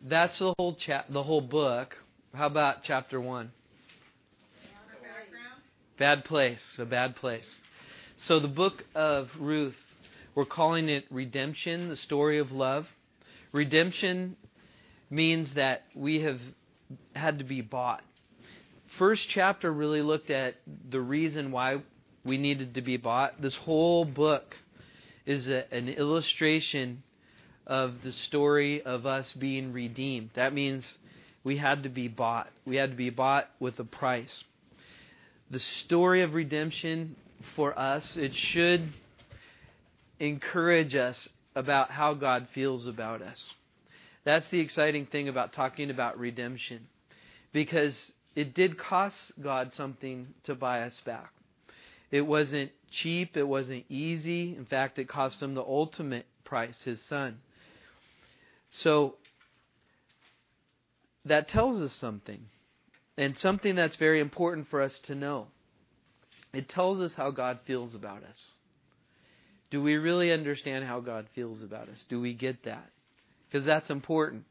That's the whole book. How about chapter 1? Bad place, a bad place. So the book of Ruth, we're calling it Redemption, the story of love. Redemption means that we have had to be bought. First chapter really looked at the reason why we needed to be bought. This whole book is an illustration of the story of us being redeemed. That means we had to be bought. We had to be bought with a price. The story of redemption for us, it should encourage us about how God feels about us. That's the exciting thing about talking about redemption, because it did cost God something to buy us back. It wasn't cheap. It wasn't easy. In fact, it cost Him the ultimate price, His Son. So that tells us something, and something that's very important for us to know. It tells us how God feels about us. Do we really understand how God feels about us? Do we get that? Because that's important.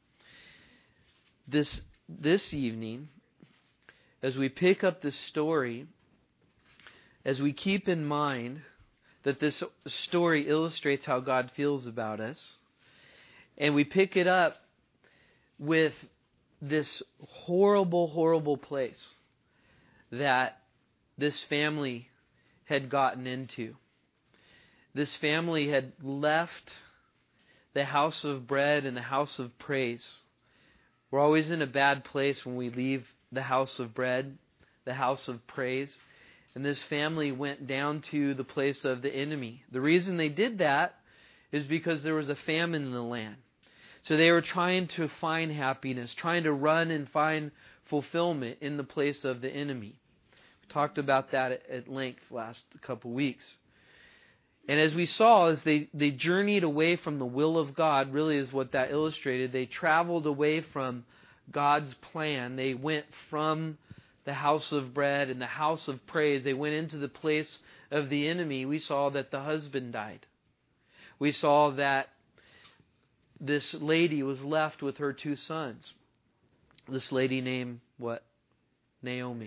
This evening, as we pick up this story, as we keep in mind that this story illustrates how God feels about us, and we pick it up with this horrible, horrible place that this family had gotten into. This family had left the house of bread and the house of praise. We're always in a bad place when we leave the house of bread, the house of praise. And this family went down to the place of the enemy. The reason they did that is because there was a famine in the land. So they were trying to find happiness, trying to run and find fulfillment in the place of the enemy. We talked about that at length last couple weeks. And as we saw, as they journeyed away from the will of God, really is what that illustrated. They traveled away from God's plan. They went from the house of bread and the house of praise. They went into the place of the enemy. We saw that the husband died. We saw that this lady was left with her 2 sons. This lady named what? Naomi.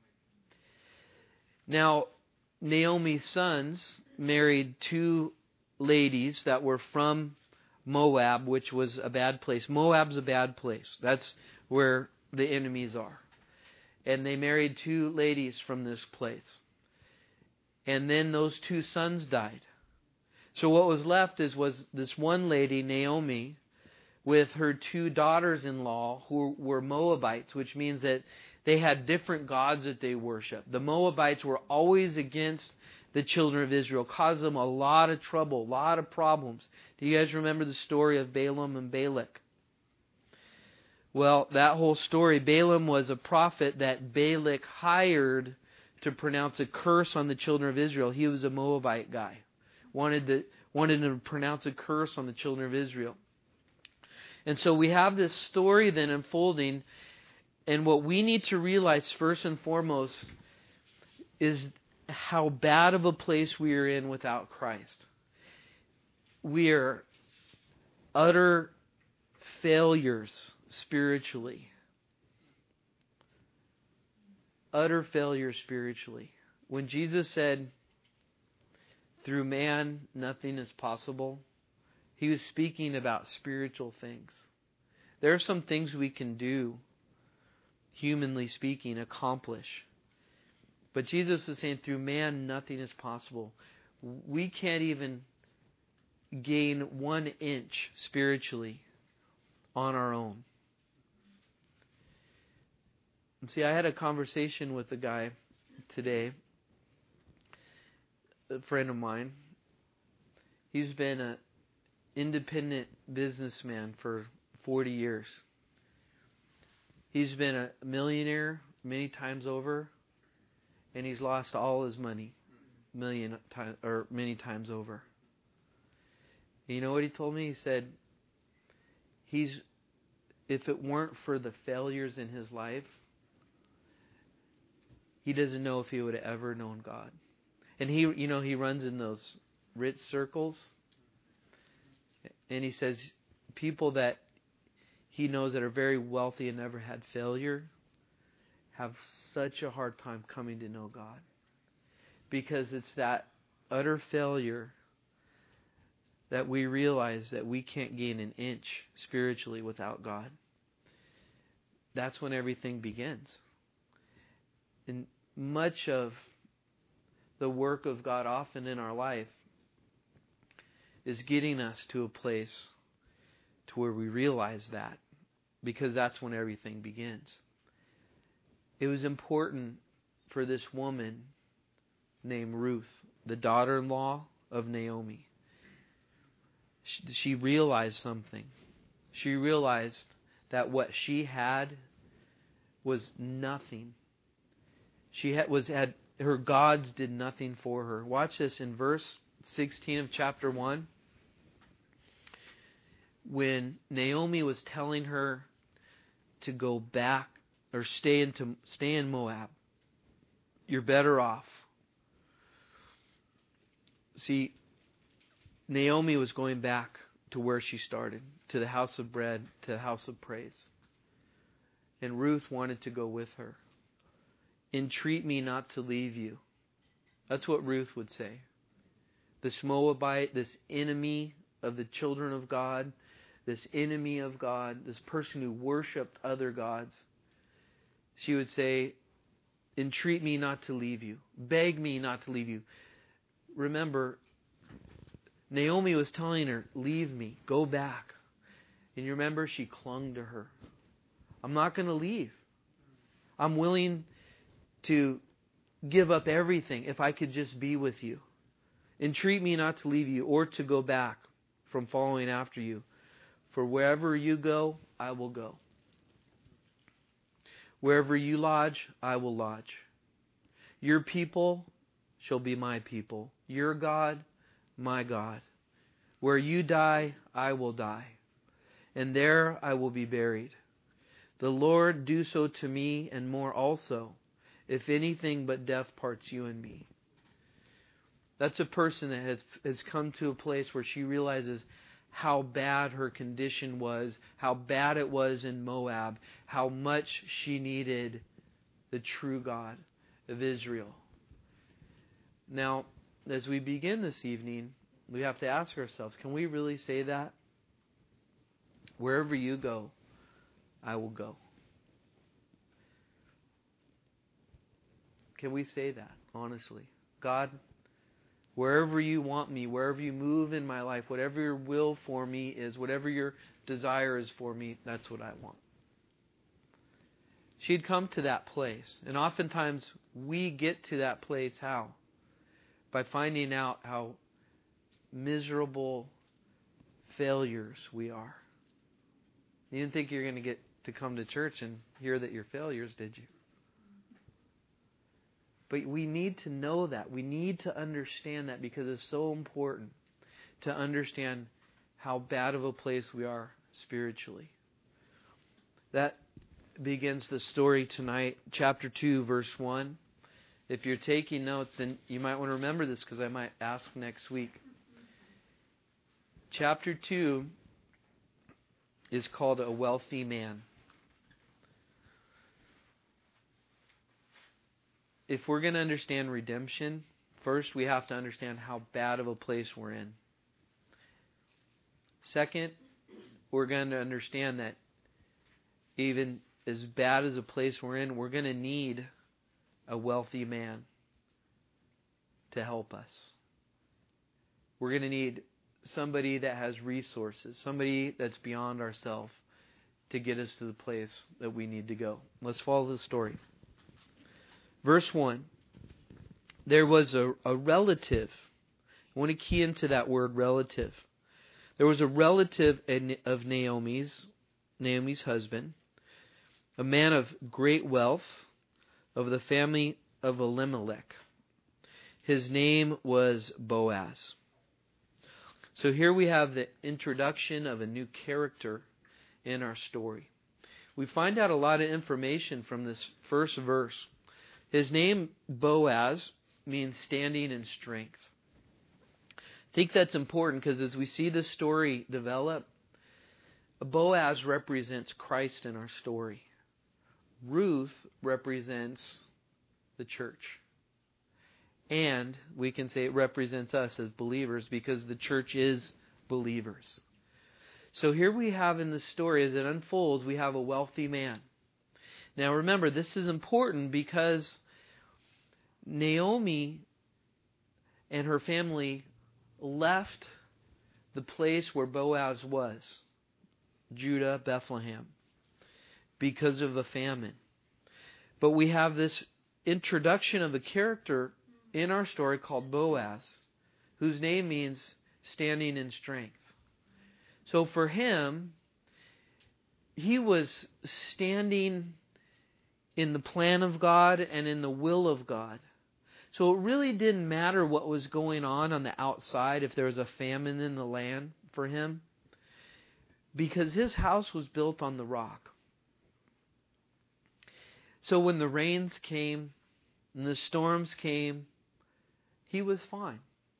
Now, Naomi's sons married 2 ladies that were from Moab, which was a bad place. Moab's a bad place. That's where the enemies are. And they married 2 ladies from this place. And then those 2 sons died. So what was left was this one lady, Naomi, with her 2 daughters-in-law who were Moabites, which means that they had different gods that they worshiped. The Moabites were always against the children of Israel, caused them a lot of trouble, a lot of problems. Do you guys remember the story of Balaam and Balak? Well, that whole story, Balaam was a prophet that Balak hired to pronounce a curse on the children of Israel. He was a Moabite guy. Wanted to pronounce a curse on the children of Israel. And so we have this story then unfolding, and what we need to realize first and foremost is how bad of a place we are in without Christ. We are utter failures spiritually. Utter failures spiritually. When Jesus said, "Through man nothing is possible," He was speaking about spiritual things. There are some things we can do, humanly speaking, accomplish. But Jesus was saying, through man, nothing is possible. We can't even gain 1 inch spiritually on our own. And see, I had a conversation with a guy today, a friend of mine. He's been an independent businessman for 40 years. He's been a millionaire many times over, and he's lost all his money many times over. And you know what he told me? He said, if it weren't for the failures in his life, he doesn't know if he would have ever known God. And he runs in those rich circles. And he says, people that he knows that are very wealthy and never had failure have such a hard time coming to know God. Because it's that utter failure that we realize that we can't gain an inch spiritually without God. That's when everything begins. And much of the work of God often in our life is getting us to a place to where we realize that, because that's when everything begins. It was important for this woman named Ruth, the daughter-in-law of Naomi. She realized something. She realized that what she had was nothing. Her gods did nothing for her. Watch this in verse 16 of chapter 1. When Naomi was telling her to go back or stay in Moab, you're better off. See, Naomi was going back to where she started, to the house of bread, to the house of praise. And Ruth wanted to go with her. Entreat me not to leave you. That's what Ruth would say. This Moabite, this enemy of the children of God, this enemy of God, this person who worshipped other gods, she would say, entreat me not to leave you. Beg me not to leave you. Remember, Naomi was telling her, leave me, go back. And you remember, she clung to her. I'm not going to leave. I'm willing to give up everything if I could just be with you. Entreat me not to leave you or to go back from following after you. For wherever you go, I will go. Wherever you lodge, I will lodge. Your people shall be my people. Your God, my God. Where you die, I will die. And there I will be buried. The Lord do so to me and more also, if anything but death parts you and me. That's a person that has come to a place where she realizes how bad her condition was, how bad it was in Moab, how much she needed the true God of Israel. Now, as we begin this evening, we have to ask ourselves, can we really say that? Wherever you go, I will go. Can we say that, honestly? God, wherever you want me, wherever you move in my life, whatever your will for me is, whatever your desire is for me, that's what I want. She'd come to that place. And oftentimes we get to that place how? By finding out how miserable failures we are. You didn't think you were going to get to come to church and hear that you're failures, did you? But we need to know that. We need to understand that, because it's so important to understand how bad of a place we are spiritually. That begins the story tonight, chapter 2, verse 1. If you're taking notes, then you might want to remember this, because I might ask next week. Chapter 2 is called A Wealthy Man. If we're going to understand redemption, first we have to understand how bad of a place we're in. Second, we're going to understand that even as bad as a place we're in, we're going to need a wealthy man to help us. We're going to need somebody that has resources, somebody that's beyond ourselves to get us to the place that we need to go. Let's follow the story. Verse 1, there was a relative. I want to key into that word relative. There was a relative of Naomi's husband, a man of great wealth, of the family of Elimelech. His name was Boaz. So here we have the introduction of a new character in our story. We find out a lot of information from this first verse. His name, Boaz, means standing in strength. I think that's important, because as we see this story develop, Boaz represents Christ in our story. Ruth represents the church. And we can say it represents us as believers because the church is believers. So here we have in the story, as it unfolds, we have a wealthy man. Now remember, this is important because Naomi and her family left the place where Boaz was, Judah, Bethlehem, because of a famine. But we have this introduction of a character in our story called Boaz, whose name means standing in strength. So for him, he was standing in the plan of God and in the will of God. So it really didn't matter what was going on the outside, if there was a famine in the land for him, because his house was built on the rock. So when the rains came and the storms came, he was fine.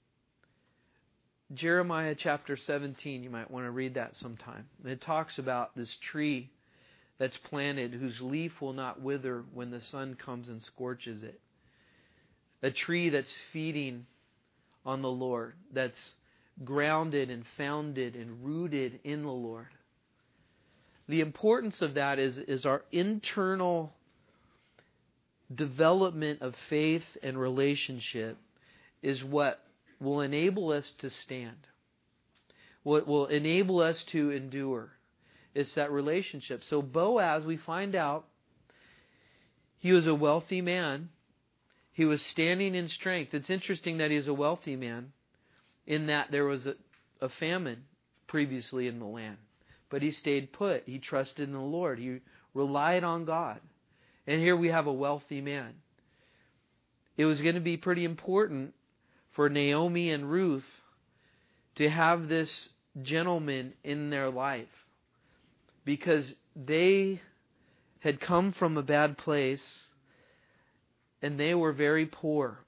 Jeremiah chapter 17, you might want to read that sometime. It talks about this tree that's planted whose leaf will not wither when the sun comes and scorches it. A tree that's feeding on the Lord, that's grounded and founded and rooted in the Lord. The importance of that is our internal development of faith and relationship is what will enable us to stand. What will enable us to endure. It's that relationship. So Boaz, we find out, he was a wealthy man. He was standing in strength. It's interesting that he was a wealthy man in that there was a famine previously in the land. But he stayed put. He trusted in the Lord. He relied on God. And here we have a wealthy man. It was going to be pretty important for Naomi and Ruth to have this gentleman in their life, because they had come from a bad place and they were very poor.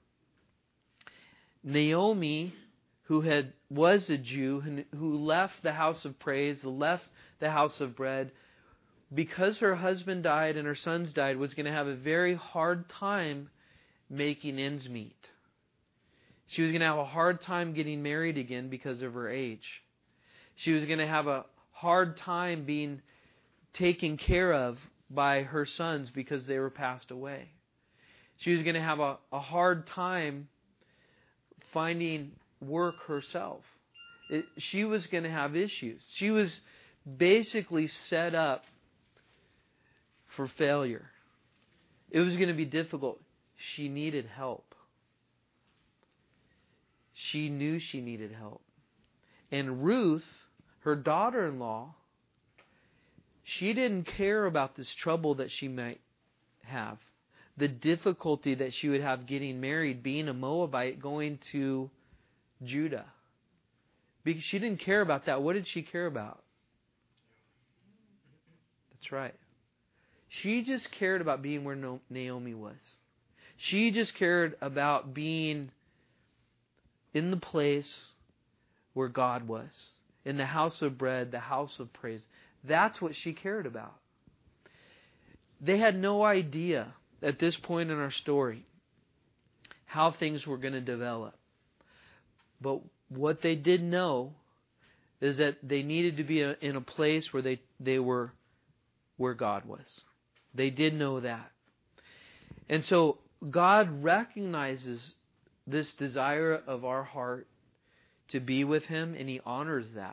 Naomi, who was a Jew, who left the house of praise, left the house of bread, because her husband died and her sons died, was going to have a very hard time making ends meet. She was going to have a hard time getting married again because of her age. She was going to have a hard time being taken care of by her sons because they were passed away. She was going to have a hard time finding work herself. She was going to have issues. She was basically set up for failure. It was going to be difficult. She needed help. She knew she needed help. And Ruth, her daughter-in-law, she didn't care about this trouble that she might have. The difficulty that she would have getting married, being a Moabite, going to Judah. Because she didn't care about that. What did she care about? That's right. She just cared about being where Naomi was. She just cared about being in the place where God was. In the house of bread, the house of praise. That's what she cared about. They had no idea at this point in our story how things were going to develop. But what they did know is that they needed to be in a place where they were where God was. They did know that. And so God recognizes this desire of our heart to be with Him, and He honors that.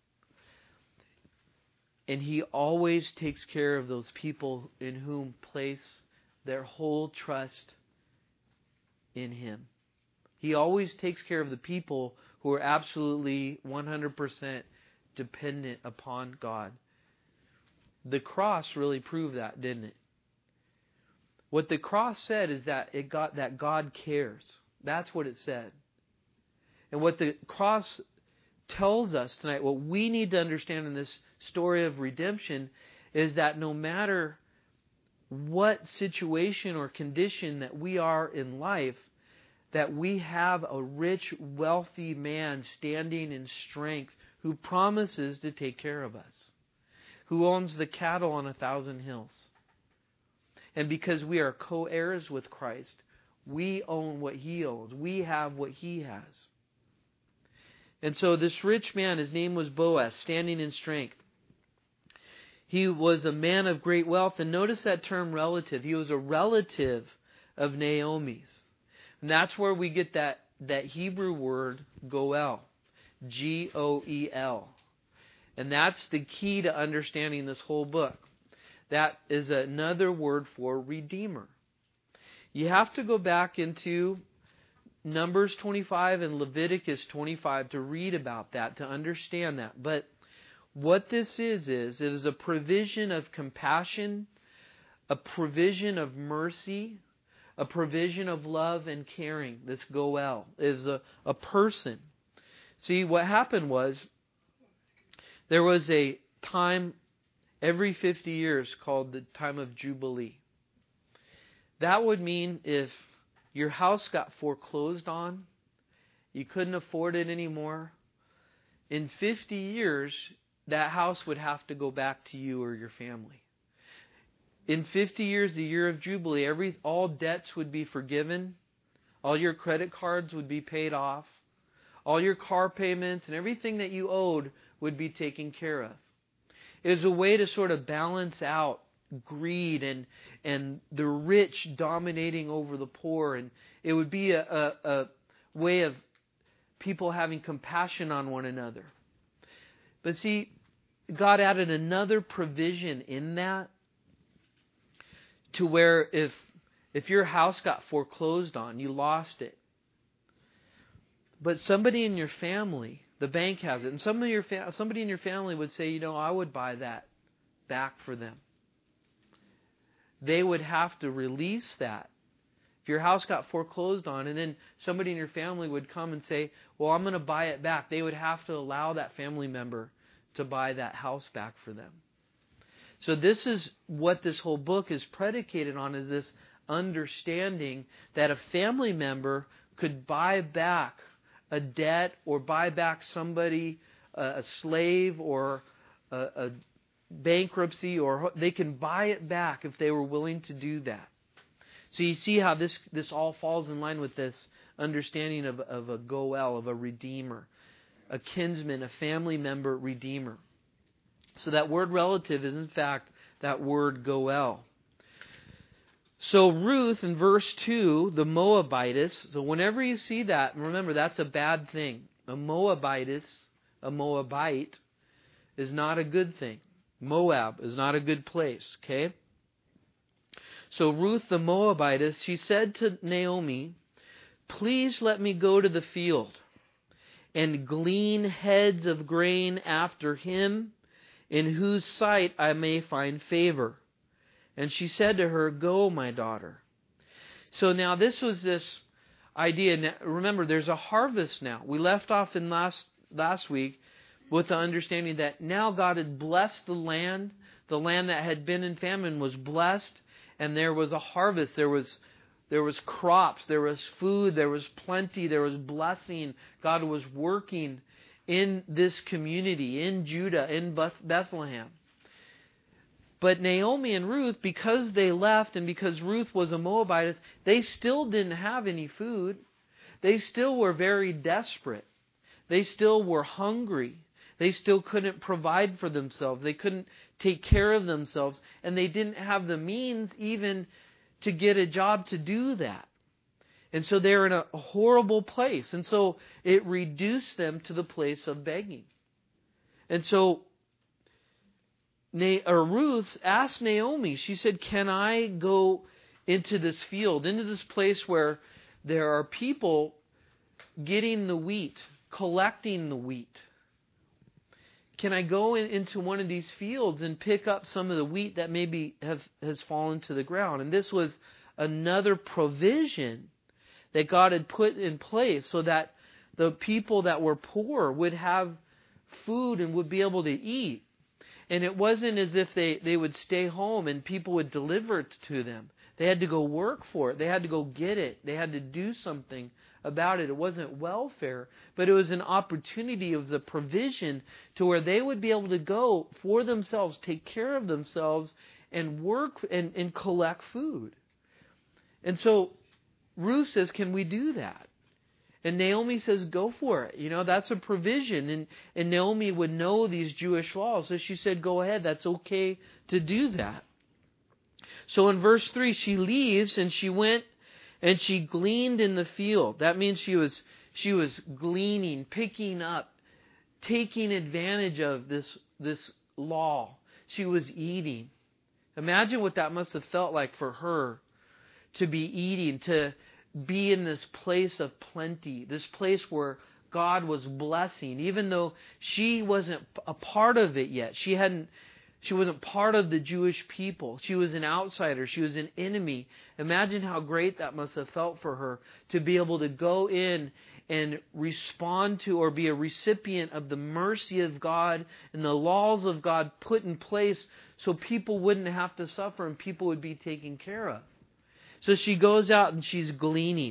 And He always takes care of those people in whom place their whole trust in Him. He always takes care of the people who are absolutely 100% dependent upon God. The cross really proved that, didn't it? What the cross said is that that God cares. That's what it said. And what the cross tells us tonight, what we need to understand in this story of redemption, is that no matter what situation or condition that we are in life, that we have a rich, wealthy man standing in strength who promises to take care of us. who owns the cattle on 1,000 hills. And because we are co-heirs with Christ, we own what He owns. We have what He has. And so this rich man, his name was Boaz, standing in strength. He was a man of great wealth. And notice that term relative. He was a relative of Naomi's. And that's where we get that Hebrew word goel. Goel. And that's the key to understanding this whole book. That is another word for redeemer. You have to go back into Numbers 25 and Leviticus 25 to read about that, to understand that. But what this is it is a provision of compassion, a provision of mercy, a provision of love and caring. This goel is a person. See, what happened was, there was a time every 50 years called the time of Jubilee. That would mean if your house got foreclosed on, you couldn't afford it anymore, in 50 years, that house would have to go back to you or your family. In 50 years, the year of Jubilee, all debts would be forgiven. All your credit cards would be paid off. All your car payments and everything that you owed would be taken care of. It was a way to sort of balance out greed and the rich dominating over the poor. And it would be a way of people having compassion on one another. But see, God added another provision in that, to where if your house got foreclosed on, you lost it. But somebody in your family, the bank has it, and somebody in your family would say, I would buy that back for them. They would have to release that. If your house got foreclosed on, and then somebody in your family would come and say, well, I'm going to buy it back, they would have to allow that family member to buy that house back for them. So this is what this whole book is predicated on, is this understanding that a family member could buy back a debt or buy back somebody, a slave or a bankruptcy, or they can buy it back if they were willing to do that. So you see how this all falls in line with this understanding of a goel, of a redeemer, a kinsman, a family member redeemer. So that word relative is in fact that word goel. So Ruth in verse 2, the Moabitess, so whenever you see that, remember that's a bad thing. A Moabitess, a Moabite, is not a good thing. Moab is not a good place, okay? So Ruth the Moabitess, she said to Naomi, please let me go to the field and glean heads of grain after him, in whose sight I may find favor. And she said to her, go, my daughter. So now this was this idea. Now, remember, there's a harvest now. We left off in last week with the understanding that now God had blessed the land. The land that had been in famine was blessed, and there was a harvest. There was crops, there was food, there was plenty, there was blessing. God was working in this community, in Judah, in Bethlehem. But Naomi and Ruth, because they left and because Ruth was a Moabitess, they still didn't have any food. They still were very desperate. They still were hungry. They still couldn't provide for themselves. They couldn't take care of themselves. And they didn't have the means even to get a job to do that. And so they're in a horrible place. And so it reduced them to the place of begging. And so Ruth asked Naomi, she said, can I go into this field, into this place where there are people getting the wheat, collecting the wheat? Can I go into one of these fields and pick up some of the wheat that maybe has fallen to the ground? And this was another provision that God had put in place so that the people that were poor would have food and would be able to eat. And it wasn't as if they would stay home and people would deliver it to them. They had to go work for it. They had to go get it. They had to do something about it. It wasn't welfare, but it was an opportunity. It was a provision to where they would be able to go for themselves, take care of themselves, and work and collect food. And so Ruth says, can we do that? And Naomi says, go for it. You know, that's a provision. And Naomi would know these Jewish laws. So she said, go ahead. That's okay to do that. So in verse 3, she leaves and she went and she gleaned in the field. That means she was gleaning, picking up, taking advantage of this law. She was eating. Imagine what that must have felt like for her to be eating, to be in this place of plenty, this place where God was blessing, even though she wasn't a part of it yet. She wasn't part of the Jewish people. She was an outsider. She was an enemy. Imagine how great that must have felt for her to be able to go in and respond to or be a recipient of the mercy of God and the laws of God put in place so people wouldn't have to suffer and people would be taken care of. So she goes out and she's gleaning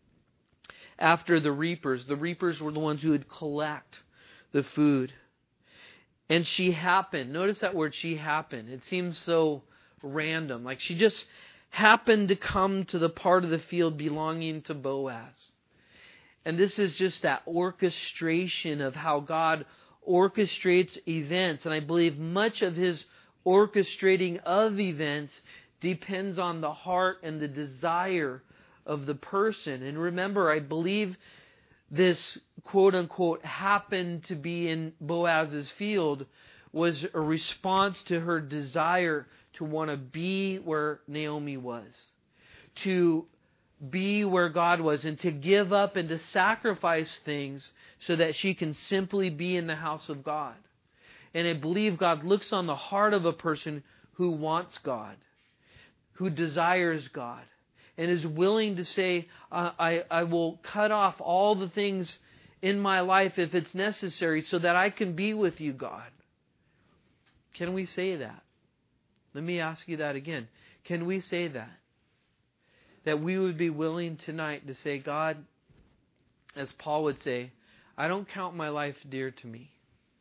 after the reapers. The reapers were the ones who would collect the food. And she happened. Notice that word, she happened. It seems so random. Like she just happened to come to the part of the field belonging to Boaz. And this is just that orchestration of how God orchestrates events. And I believe much of His orchestrating of events depends on the heart and the desire of the person. And remember, I believe this quote-unquote happened to be in Boaz's field was a response to her desire to want to be where Naomi was, to be where God was, and to give up and to sacrifice things so that she can simply be in the house of God. And I believe God looks on the heart of a person who wants God, who desires God, and is willing to say, I will cut off all the things in my life if it's necessary so that I can be with you, God. Can we say that? Let me ask you that again. Can we say that? That we would be willing tonight to say, God, as Paul would say, I don't count my life dear to me.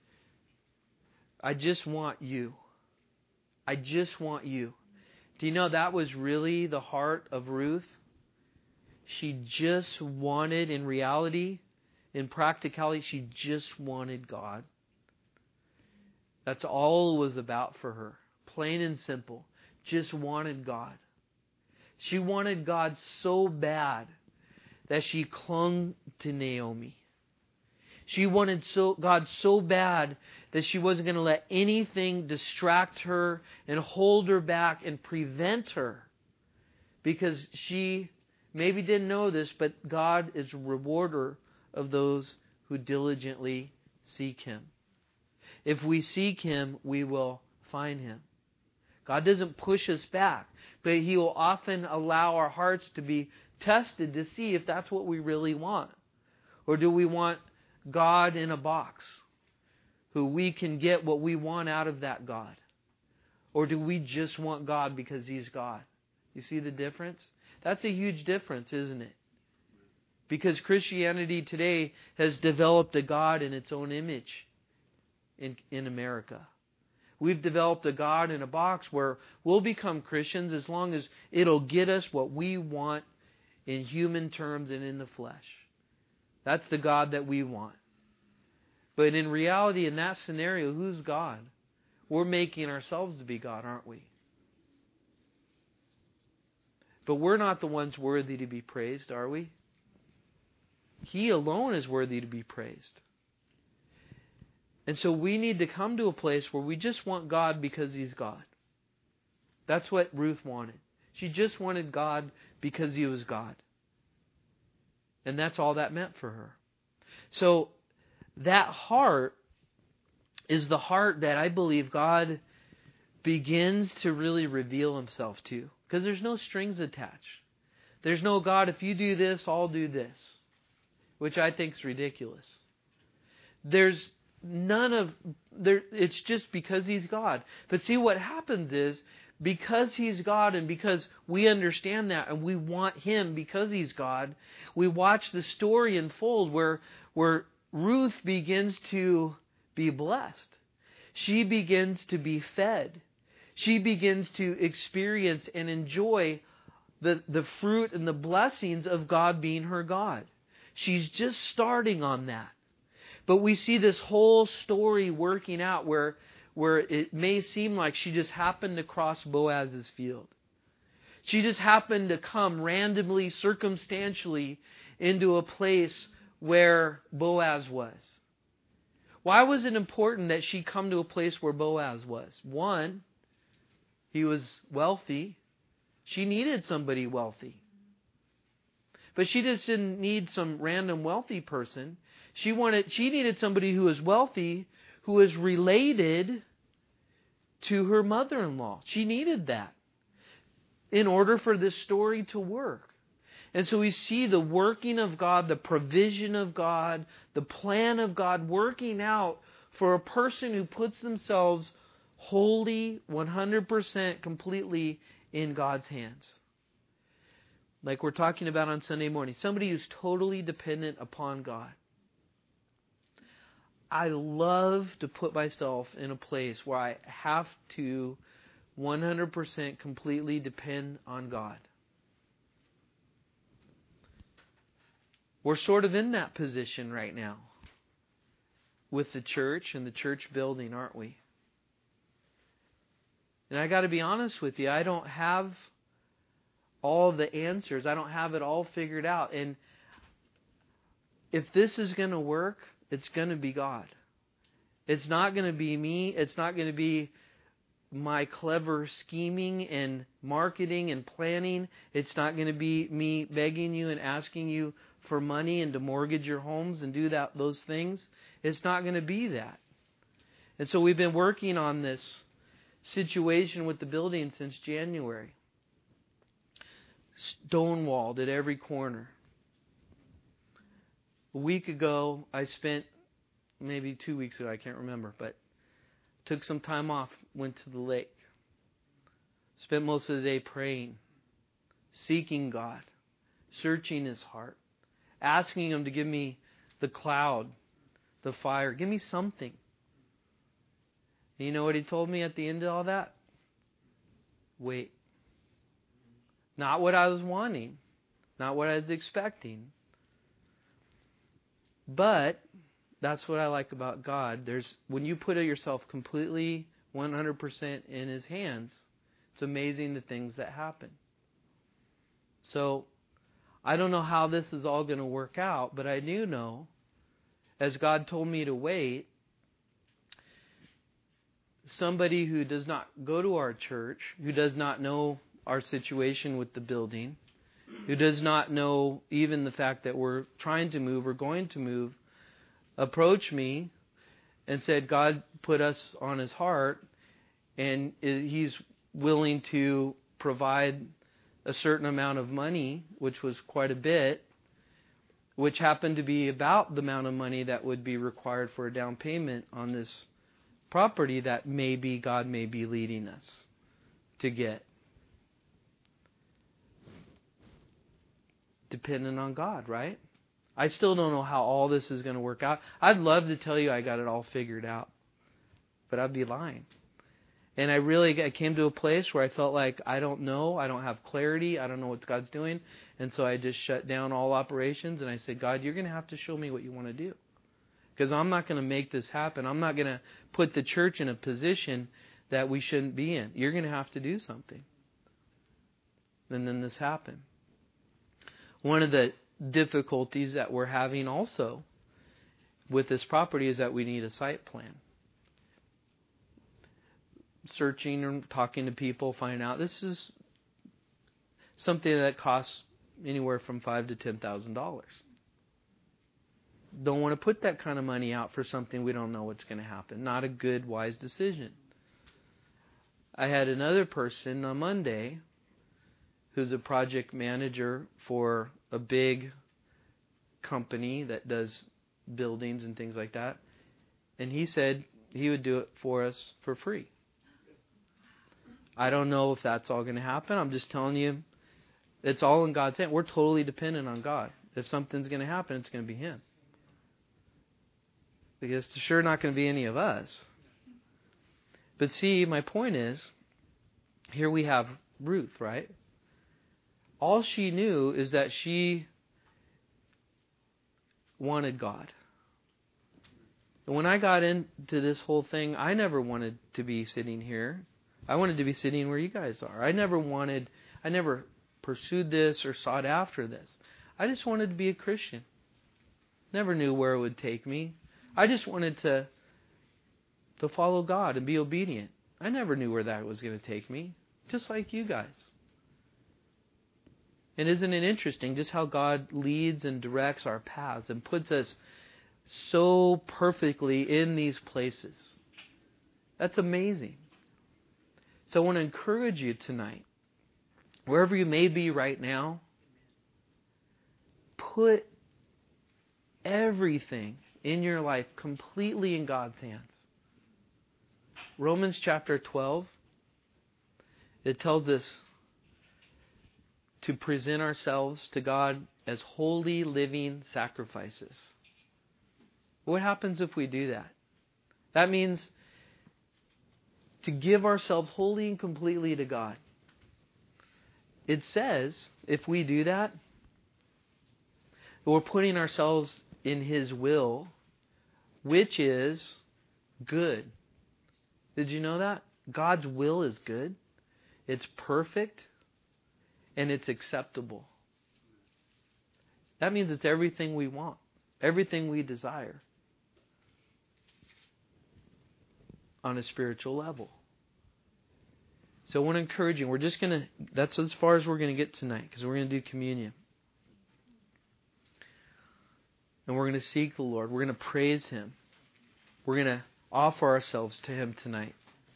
I just want you. I just want you. Do you know that was really the heart of Ruth? She just wanted, in reality, in practicality, she just wanted God. That's all it was about for her. Plain and simple. Just wanted God. She wanted God so bad that she clung to Naomi. She wanted God so bad that she wasn't going to let anything distract her and hold her back and prevent her. Because she maybe didn't know this, but God is a rewarder of those who diligently seek Him. If we seek Him, we will find Him. God doesn't push us back, but He will often allow our hearts to be tested to see if that's what we really want. Or do we want God in a box, who we can get what we want out of that God? Or do we just want God because He's God? You see the difference? That's a huge difference, isn't it? Because Christianity today has developed a God in its own image in America. We've developed a God in a box where we'll become Christians as long as it'll get us what we want in human terms and in the flesh. That's the God that we want. But in reality, in that scenario, who's God? We're making ourselves to be God, aren't we? But we're not the ones worthy to be praised, are we? He alone is worthy to be praised. And so we need to come to a place where we just want God because He's God. That's what Ruth wanted. She just wanted God because He was God. And that's all that meant for her. So that heart is the heart that I believe God begins to really reveal Himself to. Because there's no strings attached. There's no, God, if you do this, I'll do this. Which I think is ridiculous. It's just because He's God. But see, what happens is, because He's God and because we understand that and we want Him because He's God, we watch the story unfold where Ruth begins to be blessed. She begins to be fed. She begins to experience and enjoy the fruit and the blessings of God being her God. She's just starting on that. But we see this whole story working out where it may seem like she just happened to cross Boaz's field. She just happened to come randomly, circumstantially into a place where Boaz was. Why was it important that she come to a place where Boaz was? One, he was wealthy. She needed somebody wealthy. But she just didn't need some random wealthy person. She needed somebody who was wealthy, who was related to her mother-in-law. She needed that in order for this story to work. And so we see the working of God, the provision of God, the plan of God working out for a person who puts themselves wholly, 100% completely in God's hands. Like we're talking about on Sunday morning. Somebody who's totally dependent upon God. I love to put myself in a place where I have to 100% completely depend on God. We're sort of in that position right now with the church and the church building, aren't we? And I got to be honest with you, I don't have all the answers. I don't have it all figured out. And if this is going to work, it's going to be God. It's not going to be me. It's not going to be my clever scheming and marketing and planning. It's not going to be me begging you and asking you for money and to mortgage your homes and do those things. It's not going to be that. And so we've been working on this situation with the building since January. Stonewalled at every corner. A week ago, maybe 2 weeks ago, I can't remember, but took some time off, went to the lake. Spent most of the day praying, seeking God, searching His heart, asking Him to give me the cloud, the fire, give me something. And you know what He told me at the end of all that? Wait. Not what I was wanting, not what I was expecting. But that's what I like about God. When you put yourself completely 100% in His hands, it's amazing the things that happen. So I don't know how this is all going to work out, but I do know, as God told me to wait, somebody who does not go to our church, who does not know our situation with the building, who does not know even the fact that we're trying to move or going to move, approached me and said God put us on His heart and He's willing to provide a certain amount of money, which was quite a bit, which happened to be about the amount of money that would be required for a down payment on this property that maybe God may be leading us to get. Dependent on God, right? I still don't know how all this is going to work out. I'd love to tell you I got it all figured out, but I'd be lying. And I came to a place where I felt like I don't know, I don't have clarity, I don't know what God's doing, and so I just shut down all operations and I said, God, you're going to have to show me what you want to do. Because I'm not going to make this happen. I'm not going to put the church in a position that we shouldn't be in. You're going to have to do something. And then this happened. One of the difficulties that we're having also with this property is that we need a site plan. Searching and talking to people, finding out this is something that costs anywhere from $5,000 to $10,000. Don't want to put that kind of money out for something we don't know what's going to happen. Not a good, wise decision. I had another person on Monday who's a project manager for a big company that does buildings and things like that. And he said he would do it for us for free. I don't know if that's all going to happen. I'm just telling you, it's all in God's hand. We're totally dependent on God. If something's going to happen, it's going to be Him. Because it's sure not going to be any of us. But see, my point is, here we have Ruth, right? All she knew is that she wanted God. And when I got into this whole thing, I never wanted to be sitting here. I wanted to be sitting where you guys are. I never pursued this or sought after this. I just wanted to be a Christian. Never knew where it would take me. I just wanted to follow God and be obedient. I never knew where that was going to take me. Just like you guys. And isn't it interesting just how God leads and directs our paths and puts us so perfectly in these places? That's amazing. So I want to encourage you tonight, wherever you may be right now, put everything in your life completely in God's hands. Romans chapter 12, it tells us to present ourselves to God as holy living sacrifices. What happens if we do that? That means to give ourselves wholly and completely to God. It says, if we do that, we're putting ourselves in His will, which is good. Did you know that? God's will is good. It's perfect. And it's acceptable. That means it's everything we want. Everything we desire. On a spiritual level. So I want to encourage you. That's as far as we're going to get tonight. Because we're going to do communion. And we're going to seek the Lord. We're going to praise Him. We're going to offer ourselves to Him tonight.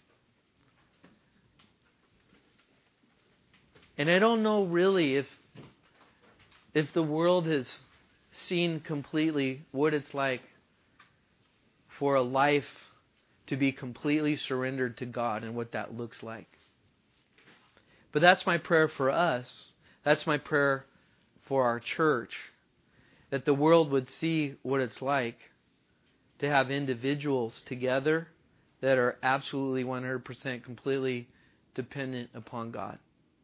And I don't know really if the world has seen completely what it's like for a life to be completely surrendered to God and what that looks like. But that's my prayer for us. That's my prayer for our church. That the world would see what it's like to have individuals together that are absolutely 100% completely dependent upon God.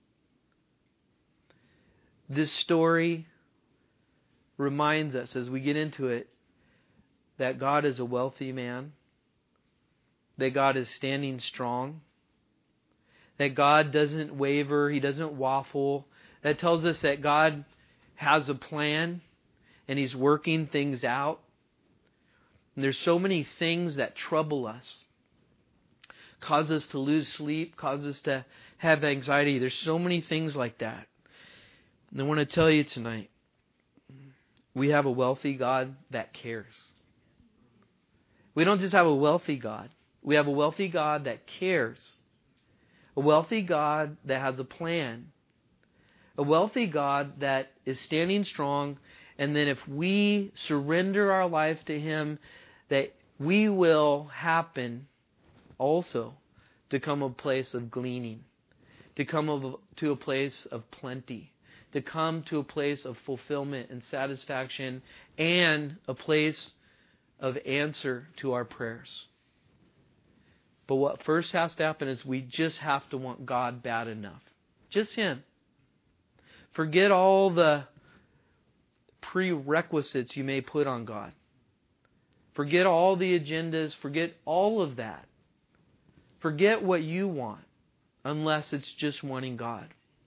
This story reminds us as we get into it that God is a wealthy man, that God is standing strong, that God doesn't waver, He doesn't waffle. That tells us that God has a plan and He's working things out. And there's so many things that trouble us, cause us to lose sleep, cause us to have anxiety. There's so many things like that. And I want to tell you tonight, we have a wealthy God that cares. We don't just have a wealthy God. We have a wealthy God that cares. A wealthy God that has a plan. A wealthy God that is standing strong. And then if we surrender our life to Him, that we will happen also to come a place of gleaning. To come to a place of plenty. To come to a place of fulfillment and satisfaction and a place of answer to our prayers. But what first has to happen is we just have to want God bad enough. Just Him. Forget all the prerequisites you may put on God. Forget all the agendas. Forget all of that. Forget what you want unless it's just wanting God.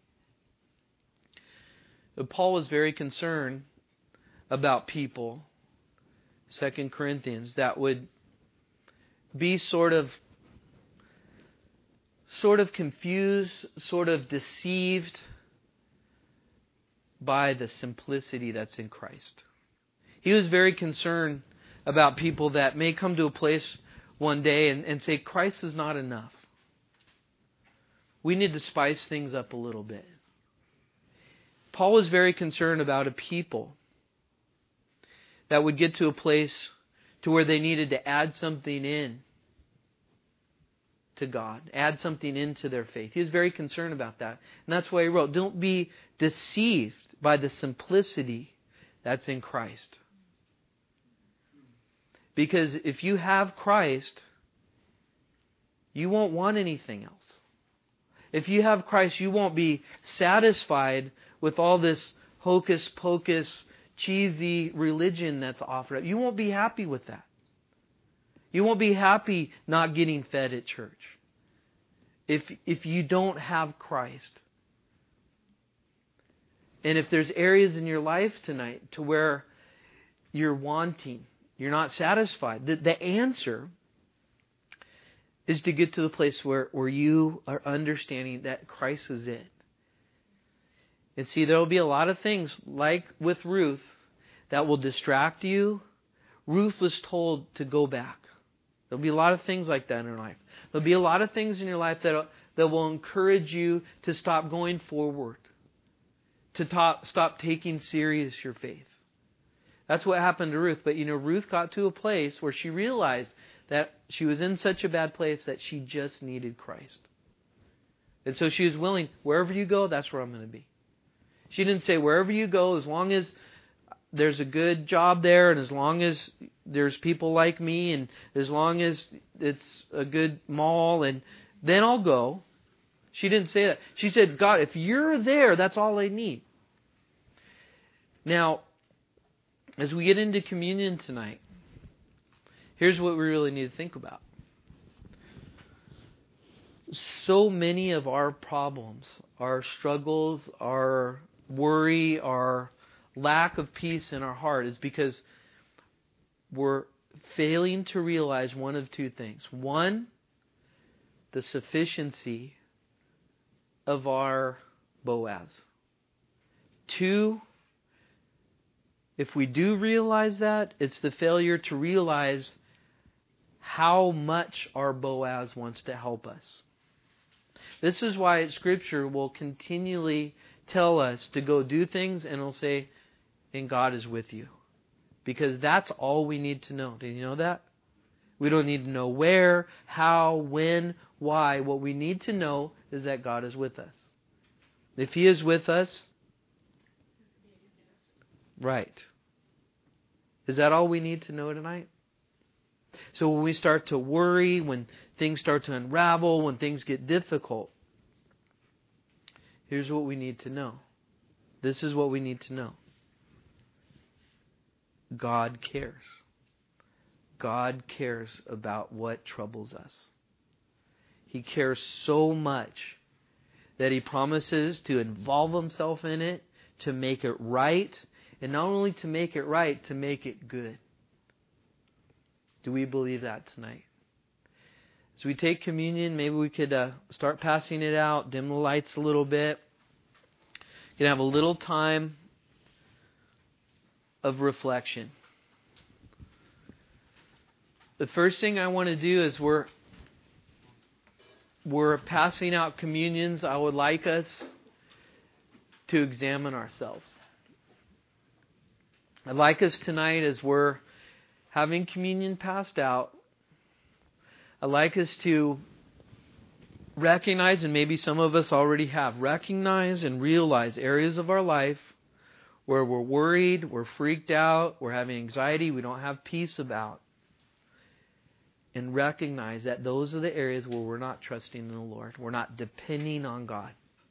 But Paul was very concerned about people, 2 Corinthians, that would be sort of confused, sort of deceived by the simplicity that's in Christ. He was very concerned about people that may come to a place one day and say, Christ is not enough. We need to spice things up a little bit. Paul was very concerned about a people that would get to a place to where they needed to add something in. to God, add something into their faith. He was very concerned about that. And that's why he wrote, don't be deceived by the simplicity that's in Christ. Because if you have Christ, you won't want anything else. If you have Christ, you won't be satisfied with all this hocus pocus, cheesy religion that's offered up. You won't be happy with that. You won't be happy not getting fed at church if you don't have Christ. And if there's areas in your life tonight to where you're wanting, you're not satisfied, the answer is to get to the place where you are understanding that Christ is it. And see, there will be a lot of things like with Ruth that will distract you. Ruth was told to go back. There'll be a lot of things like that in her life. There'll be a lot of things in your life that will encourage you to stop going forward, to stop taking serious your faith. That's what happened to Ruth. But Ruth got to a place where she realized that she was in such a bad place that she just needed Christ. And so she was willing, wherever you go, that's where I'm going to be. She didn't say, wherever you go, as long as there's a good job there, and as long as there's people like me, and as long as it's a good mall, and then I'll go. She didn't say that. She said, God, if you're there, that's all I need. Now, as we get into communion tonight, here's what we really need to think about. So many of our problems, our struggles, our worry, our lack of peace in our heart is because we're failing to realize one of two things. One, the sufficiency of our Boaz. Two, if we do realize that, it's the failure to realize how much our Boaz wants to help us. This is why Scripture will continually tell us to go do things, and it'll say, and God is with you. Because that's all we need to know. Did you know that? We don't need to know where, how, when, why. What we need to know is that God is with us. If He is with us, right. Is that all we need to know tonight? So when we start to worry, when things start to unravel, when things get difficult, here's what we need to know. This is what we need to know. God cares. God cares about what troubles us. He cares so much that He promises to involve Himself in it, to make it right, and not only to make it right, to make it good. Do we believe that tonight? As we take communion, maybe we could start passing it out, dim the lights a little bit. You can have a little time of reflection. The first thing I want to do is we're passing out communions. I would like us to examine ourselves. I'd like us tonight, as we're having communion passed out, I'd like us to recognize, and maybe some of us already have, recognize and realize areas of our life where we're worried, we're freaked out, we're having anxiety, we don't have peace about. And recognize that those are the areas where we're not trusting in the Lord. We're not depending on God.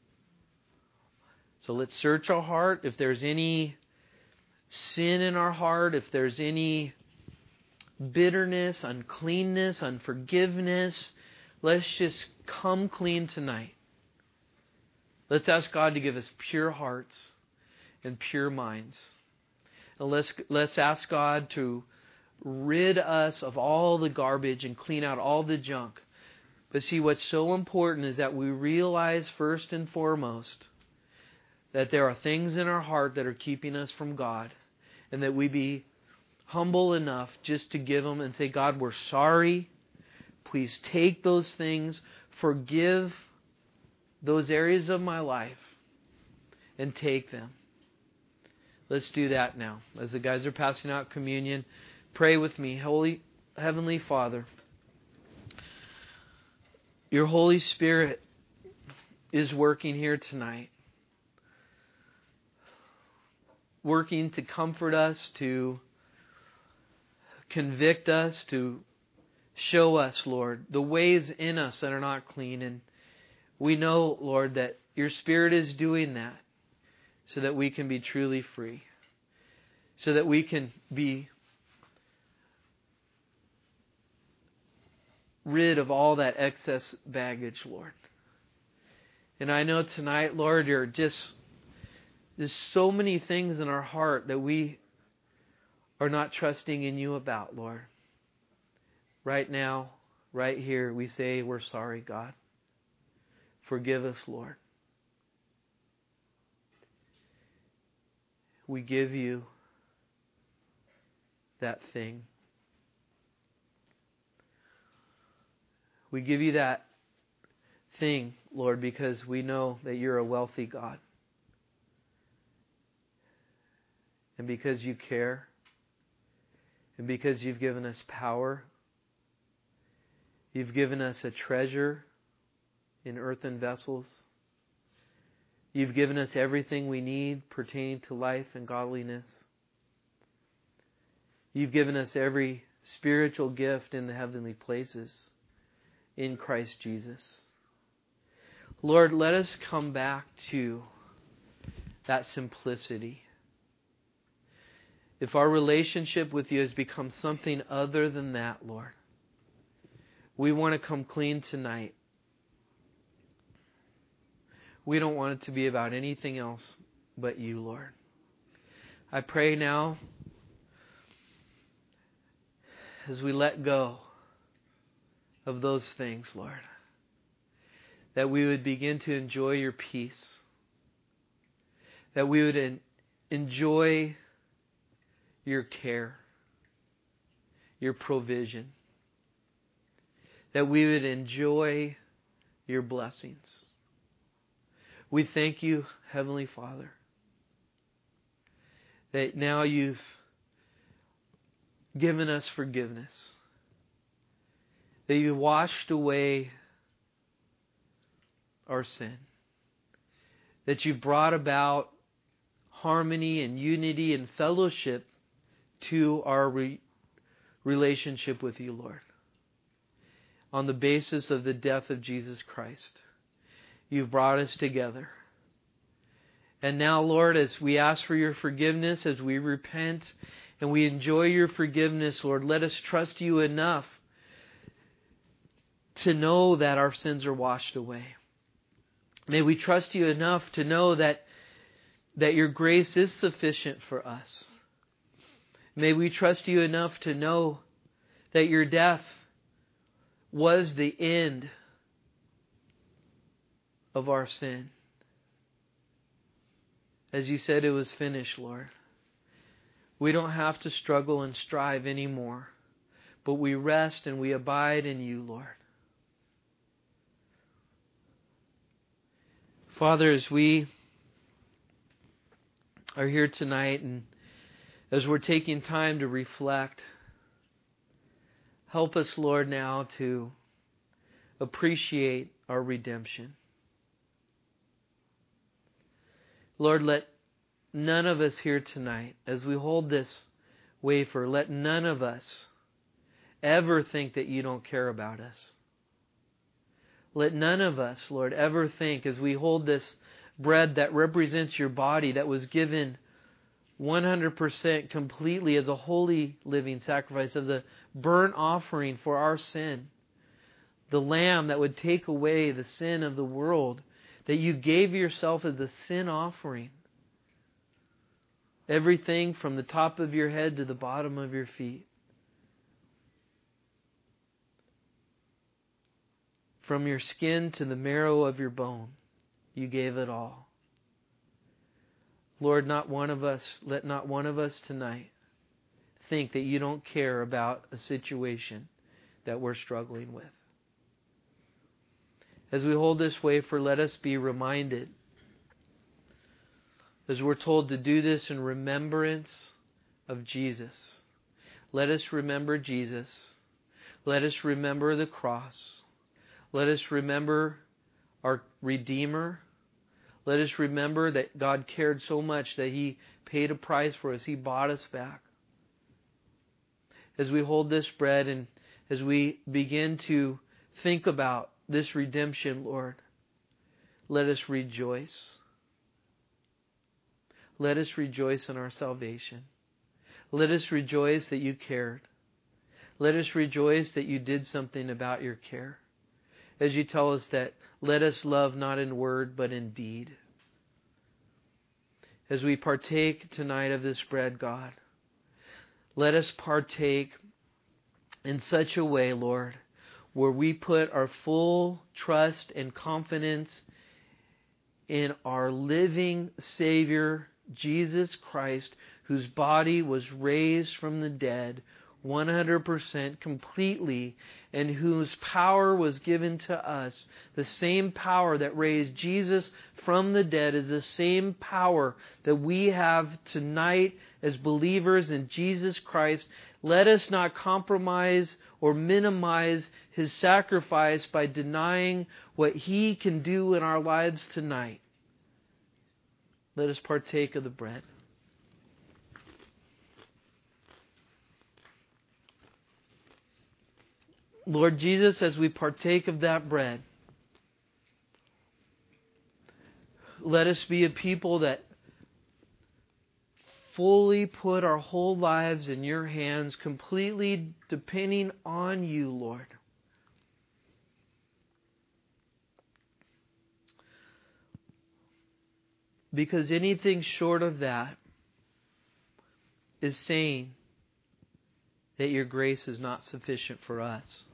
So let's search our heart. If there's any sin in our heart, if there's any bitterness, uncleanness, unforgiveness, let's just come clean tonight. Let's ask God to give us pure hearts and pure minds. And let's ask God to rid us of all the garbage and clean out all the junk. But see, what's so important is that we realize first and foremost that there are things in our heart that are keeping us from God, and that we be humble enough just to give them and say, God, we're sorry. Please take those things, forgive those areas of my life, and take them. Let's do that now. As the guys are passing out communion, pray with me. Holy Heavenly Father, Your Holy Spirit is working here tonight. Working to comfort us, to convict us, to show us, Lord, the ways in us that are not clean. And we know, Lord, that your Spirit is doing that so that we can be truly free. So that we can be rid of all that excess baggage, Lord. And I know tonight, Lord, there's so many things in our heart that we are not trusting in you about, Lord. Right now, right here, we say we're sorry, God. Forgive us, Lord. We give you that thing. We give you that thing, Lord, because we know that you're a wealthy God. And because you care. And because you've given us power. You've given us a treasure in earthen vessels. You've given us everything we need pertaining to life and godliness. You've given us every spiritual gift in the heavenly places in Christ Jesus. Lord, let us come back to that simplicity. If our relationship with you has become something other than that, Lord, we want to come clean tonight. We don't want it to be about anything else but you, Lord. I pray now, as we let go of those things, Lord, that we would begin to enjoy your peace. That we would enjoy your care, your provision. That we would enjoy your blessings. We thank you, Heavenly Father, that now you've given us forgiveness. That you washed away our sin. That you brought about harmony and unity and fellowship to our relationship with you, Lord. On the basis of the death of Jesus Christ. You've brought us together. And now, Lord, as we ask for your forgiveness, as we repent and we enjoy your forgiveness, Lord, let us trust you enough to know that our sins are washed away. May we trust you enough to know that your grace is sufficient for us. May we trust you enough to know that your death was the end of our sin. As you said, it was finished, Lord. We don't have to struggle and strive anymore, but we rest and we abide in you, Lord. Father, as we are here tonight and as we're taking time to reflect, help us, Lord, now to appreciate our redemption. Lord, let none of us here tonight, as we hold this wafer, let none of us ever think that you don't care about us. Let none of us, Lord, ever think as we hold this bread that represents your body that was given 100% completely as a holy living sacrifice, as a burnt offering for our sin, the lamb that would take away the sin of the world, that you gave yourself as the sin offering. Everything from the top of your head to the bottom of your feet. From your skin to the marrow of your bone, you gave it all. Lord, let not one of us tonight think that you don't care about a situation that we're struggling with. As we hold this wafer, let us be reminded, as we're told to do this in remembrance of Jesus. Let us remember Jesus. Let us remember the cross. Let us remember our Redeemer. Let us remember that God cared so much that He paid a price for us. He bought us back. As we hold this bread and as we begin to think about this redemption, Lord, let us rejoice. Let us rejoice in our salvation. Let us rejoice that You cared. Let us rejoice that You did something about Your care. As You tell us that, let us love not in word but in deed. As we partake tonight of this bread, God, let us partake in such a way, Lord, where we put our full trust and confidence in our living Savior, Jesus Christ, whose body was raised from the dead 100% completely, and whose power was given to us. The same power that raised Jesus from the dead is the same power that we have tonight as believers in Jesus Christ. Let us not compromise or minimize His sacrifice by denying what He can do in our lives tonight. Let us partake of the bread. Lord Jesus, as we partake of that bread, let us be a people that fully put our whole lives in Your hands, completely depending on You, Lord. Because anything short of that is saying that Your grace is not sufficient for us.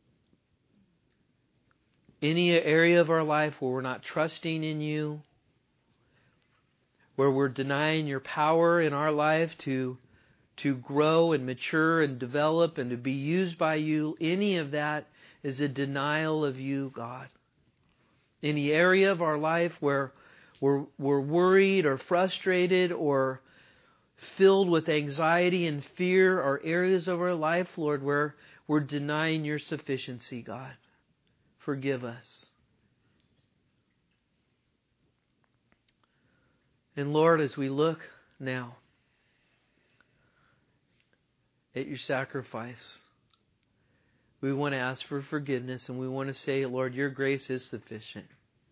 Any area of our life where we're not trusting in You, where we're denying Your power in our life to grow and mature and develop and to be used by You, any of that is a denial of You, God. Any area of our life where we're worried or frustrated or filled with anxiety and fear, are areas of our life, Lord, where we're denying Your sufficiency, God. Forgive us. And Lord, as we look now at Your sacrifice, we want to ask for forgiveness, and we want to say, Lord, Your grace is sufficient.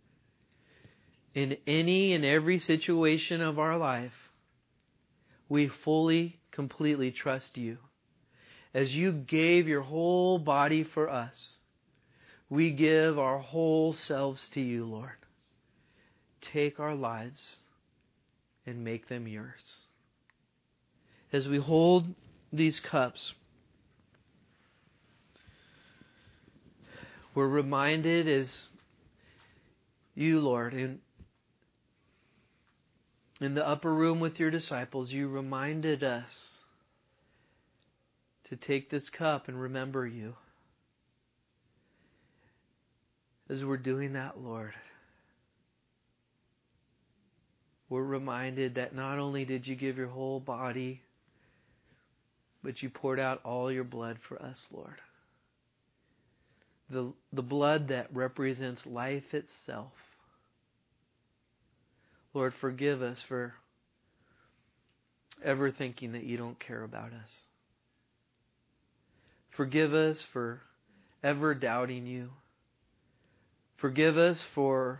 In any and every situation of our life, we fully, completely trust You. As You gave Your whole body for us, we give our whole selves to You, Lord. Take our lives and make them Yours. As we hold these cups, we're reminded as You, Lord, in the upper room with Your disciples, You reminded us to take this cup and remember You. As we're doing that, Lord, we're reminded that not only did You give Your whole body, but You poured out all Your blood for us, Lord. The blood that represents life itself. Lord, forgive us for ever thinking that You don't care about us. Forgive us for ever doubting You. Forgive us for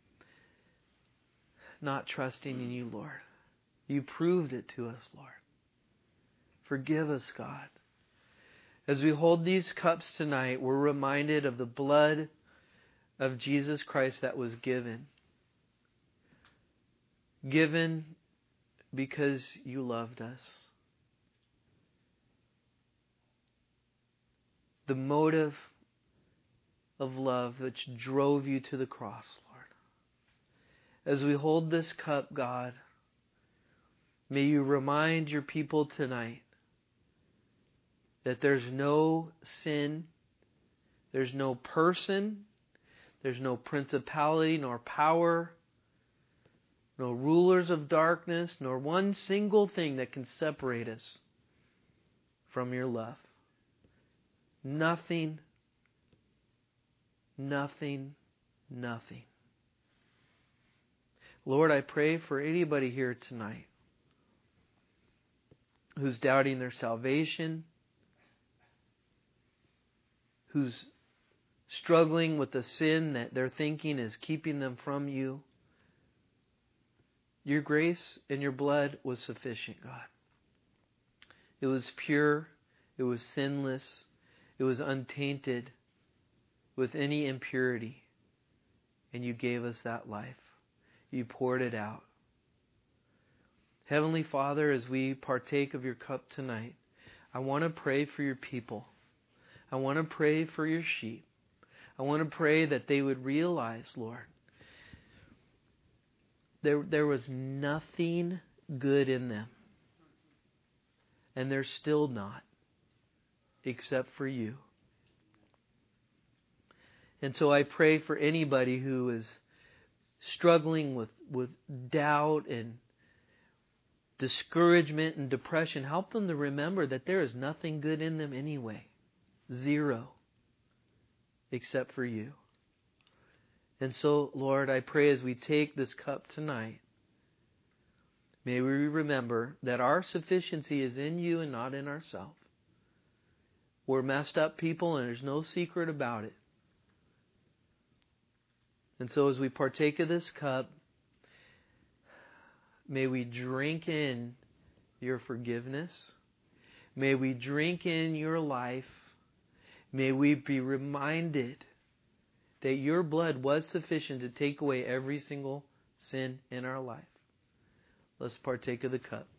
not trusting in You, Lord. You proved it to us, Lord. Forgive us, God. As we hold these cups tonight, we're reminded of the blood of Jesus Christ that was given. Given because You loved us. The motive of love which drove You to the cross, Lord. As we hold this cup, God, may You remind Your people tonight that there's no sin, there's no person, there's no principality nor power, no rulers of darkness, nor one single thing that can separate us from Your love. Nothing Nothing. Nothing. Lord, I pray for anybody here tonight who's doubting their salvation, who's struggling with the sin that they're thinking is keeping them from you. Your grace and your blood was sufficient, God. It was pure, it was sinless, it was untainted with any impurity. And you gave us that life. You poured it out. Heavenly Father, as we partake of your cup tonight, I want to pray for your people. I want to pray for your sheep. I want to pray that they would realize, Lord, there was nothing good in them. And there's still not, except for you. And so I pray for anybody who is struggling with doubt and discouragement and depression. Help them to remember that there is nothing good in them anyway. Zero. Except for you. And so, Lord, I pray as we take this cup tonight, may we remember that our sufficiency is in you and not in ourselves. We're messed up people and there's no secret about it. And so as we partake of this cup, may we drink in your forgiveness. May we drink in your life. May we be reminded that your blood was sufficient to take away every single sin in our life. Let's partake of the cup.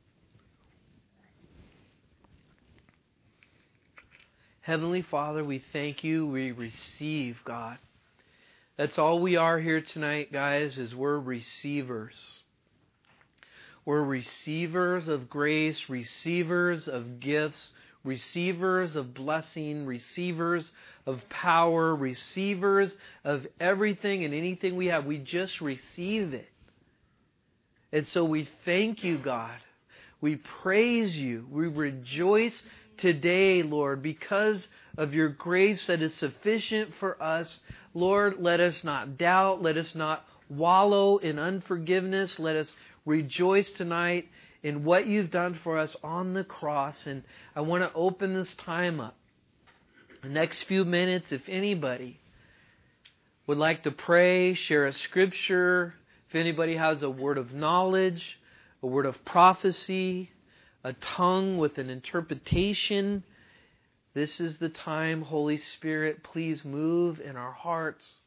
Heavenly Father, we thank you. We receive, God. That's all we are here tonight, guys, is we're receivers. We're receivers of grace, receivers of gifts, receivers of blessing, receivers of power, receivers of everything and anything we have. We just receive it. And so we thank you, God. We praise you. We rejoice today, Lord, because of your grace that is sufficient for us. Lord, let us not doubt. Let us not wallow in unforgiveness. Let us rejoice tonight in what you've done for us on the cross. And I want to open this time up. The next few minutes, if anybody would like to pray, share a scripture, if anybody has a word of knowledge, a word of prophecy, a tongue with an interpretation, this is the time. Holy Spirit, please move in our hearts.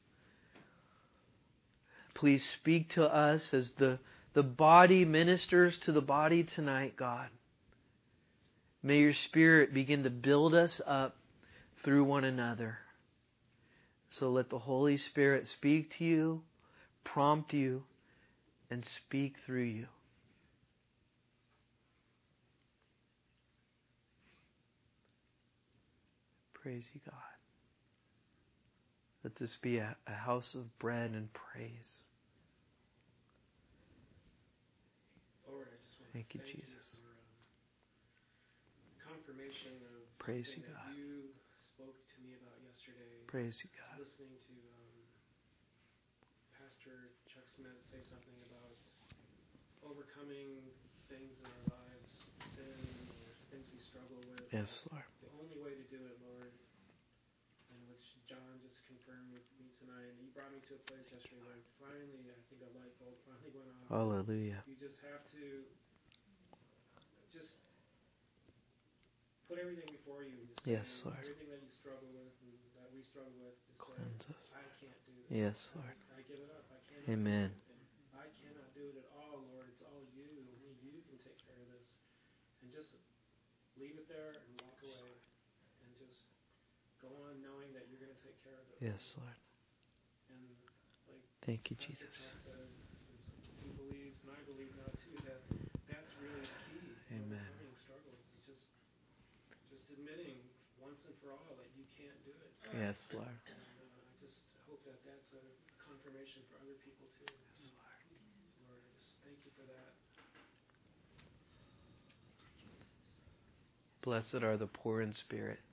Please speak to us as the body ministers to the body tonight, God. May your Spirit begin to build us up through one another. So let the Holy Spirit speak to you, prompt you, and speak through you. Praise you, God. Let this be a house of bread and praise. Lord, I just want Thank to you, thank Jesus. you for confirmation of Praise something you, God. that you spoke to me about yesterday. Praise you, God. Listening to Pastor Chuck Smith say something about overcoming things in our lives, sin or things we struggle with. Yes, Lord. The only way to do it, Lord, and which John just confirmed with me tonight. And you brought me to a place yesterday where finally, I think a light bulb finally went off. Hallelujah. You just have to just put everything before you. And just Yes, say, Lord. everything that you struggle with and that we struggle with, just Cleanse say, us. I can't do this. Yes, Lord. I give it up. I can't. Amen. I cannot do it at all, Lord. It's all you. Only you can take care of this. And just leave it there and walk away. And just go on knowing that you're going to take care of it. Yes, Lord. And like Thank you, Pastor Jesus. Chuck said, he believes, and I believe now too, that that's really the key. Amen. Overcoming struggles. It's just admitting once and for all that you can't do it. Yes, Lord. And I just hope that that's a confirmation for other people too. Yes, Lord. Lord, I just thank you for that. Blessed are the poor in spirit,